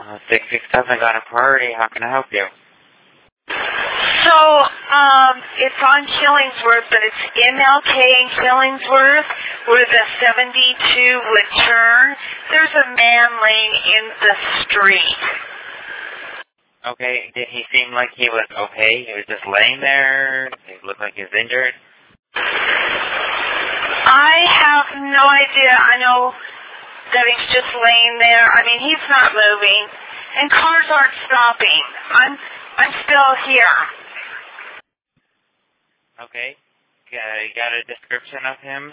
667 got a priority. How can I help you? So, it's on Killingsworth, but it's MLK in Killingsworth, where the 72 would turn. There's a man laying in the street. Okay, did he seem like he was okay? He was just laying there? Did he look like he was injured? I have no idea. I know that he's just laying there. I mean, he's not moving, and cars aren't stopping. I'm still here. Okay. You got a description of him?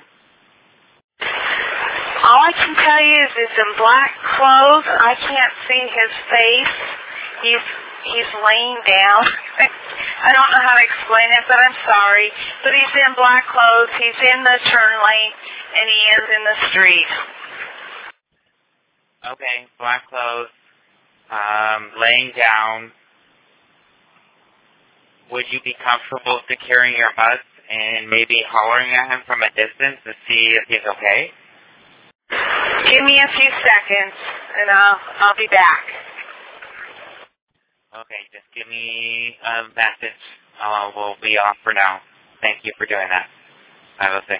All I can tell you is he's in black clothes. I can't see his face. He's laying down. I don't know how to explain it, but I'm sorry. But he's in black clothes. He's in the turn lane, and he is in the street. Okay, black clothes, laying down. Would you be comfortable securing your bus and maybe hollering at him from a distance to see if he's okay? Give me a few seconds, and I'll be back. Okay, just give me a message. We'll be off for now. Thank you for doing that. 506.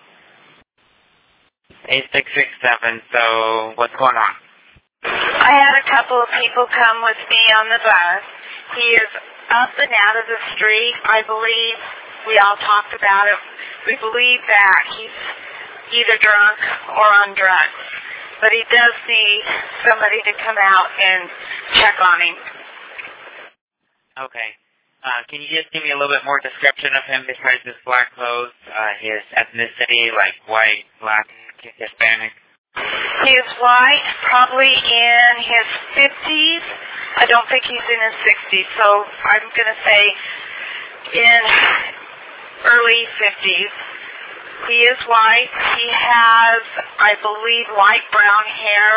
8667, so what's going on? I had a couple of people come with me on the bus. He is up and out of the street. I believe we all talked about it. We believe that he's either drunk or on drugs. But he does need somebody to come out and check on him. Okay. Can you just give me a little bit more description of him besides his black clothes, his ethnicity, like white, black, Hispanic? He is white, probably in his 50s. I don't think he's in his 60s, so I'm going to say in early 50s. He is white. He has, I believe, light brown hair.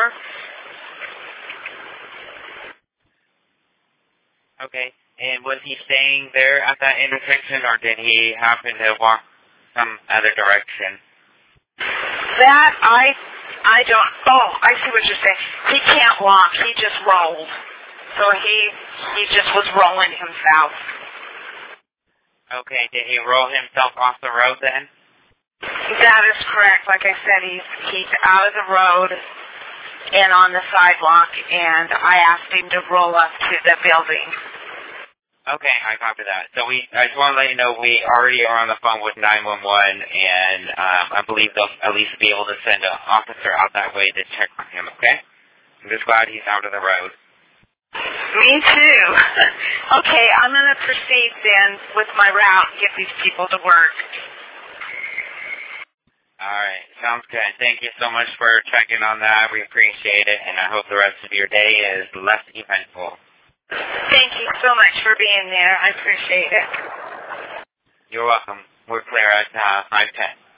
Okay. And was he staying there at that intersection, or did he happen to walk some other direction? That, I don't, oh, I see what you're saying. He can't walk. He just rolled. So he just was rolling himself. Okay, did he roll himself off the road then? That is correct. Like I said, he's out of the road and on the sidewalk, and I asked him to roll up to the building. Okay, I copy that. So I just want to let you know we already are on the phone with 911, and I believe they'll at least be able to send an officer out that way to check on him, okay? I'm just glad he's out of the road. Me too. Okay, I'm going to proceed then with my route and get these people to work. All right, sounds good. Thank you so much for checking on that. We appreciate it, and I hope the rest of your day is less eventful. Thank you so much for being there. I appreciate it. You're welcome. We're clear at 5:10.